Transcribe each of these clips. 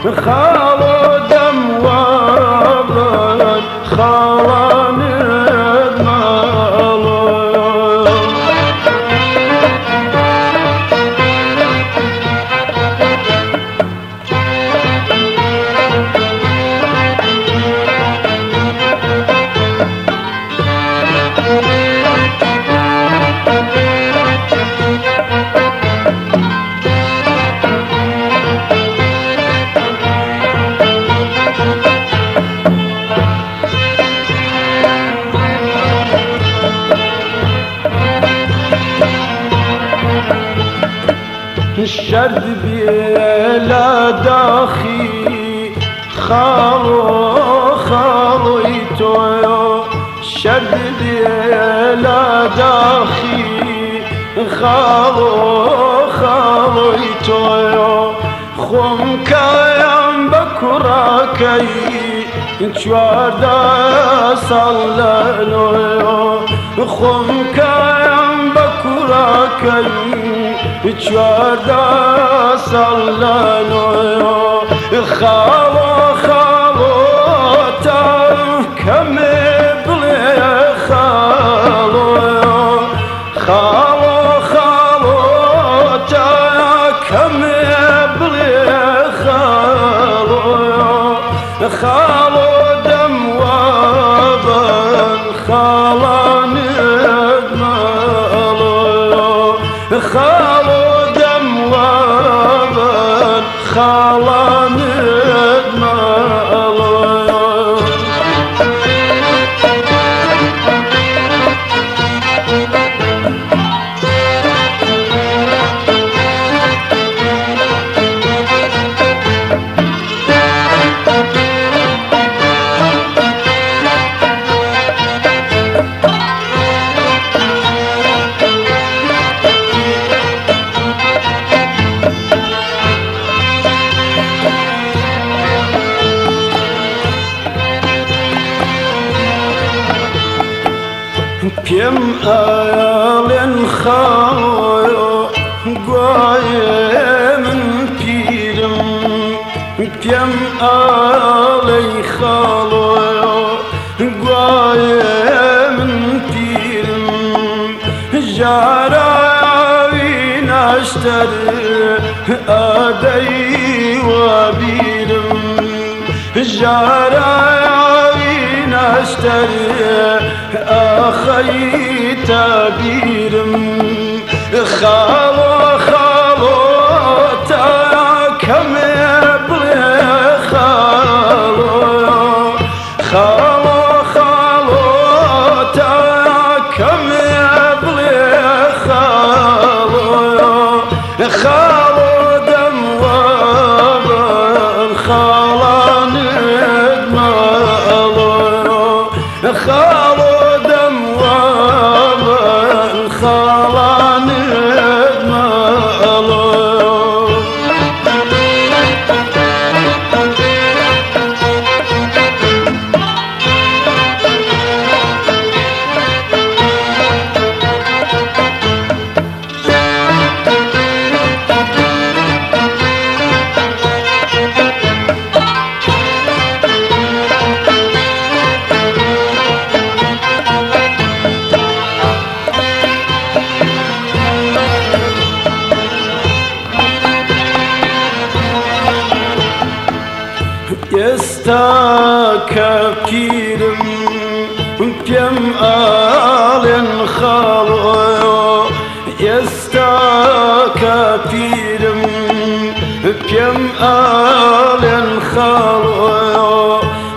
خالو دم وابن خالان مالو الشرد بلا داخي خالو يتويو الشرد بلا داخي خالو يتويو خم كايم بكراكي چواردا سالنويو خم كايم بكراكي چواردا سالنويو خالو تا کم بلی خالو تا کم بلی خالو دم وابن خالان مالو خالو دم وابن خالان مالو پیم آلن خالو گویم پیرم پیم آلی خالو گویم پیرم جاراوی ناشتر آدی و بیرم جاراوی ناشتر أخي تبيرم خالو تا كم بلي خالو تا كم بلي خالو دم وابن خالان مالو خالو كفكيرم كم آلن خالو كفيرم كم آلن خالو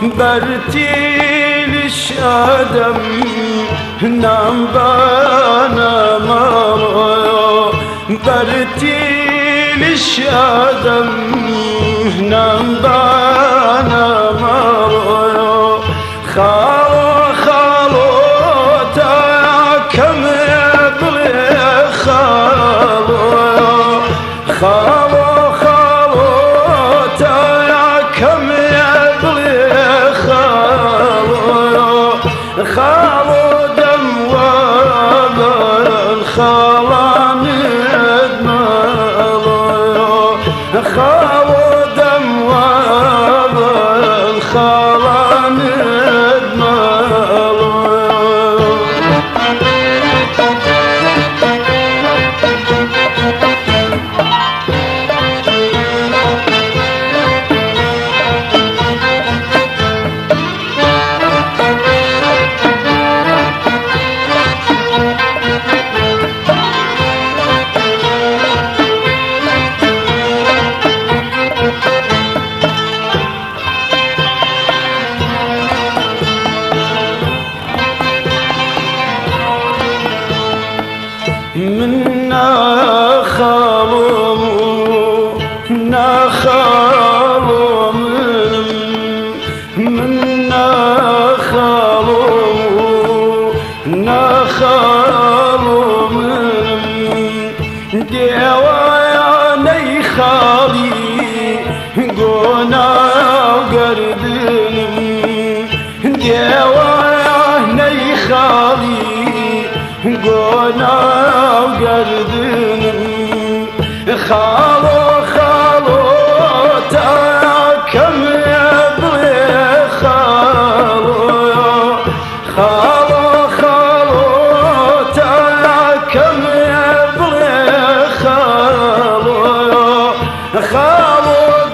برتيلش آدم نام بانا مالو برتيلش آدم نام بانا مالو خالو تا كم بلي خالو تا كم بلي خالو دم وابن خالان مالو خالو دم وابن وانا وقردن خالو خالو تاكم يبلي خالو خالو خالو تاكم يبلي خالو خالو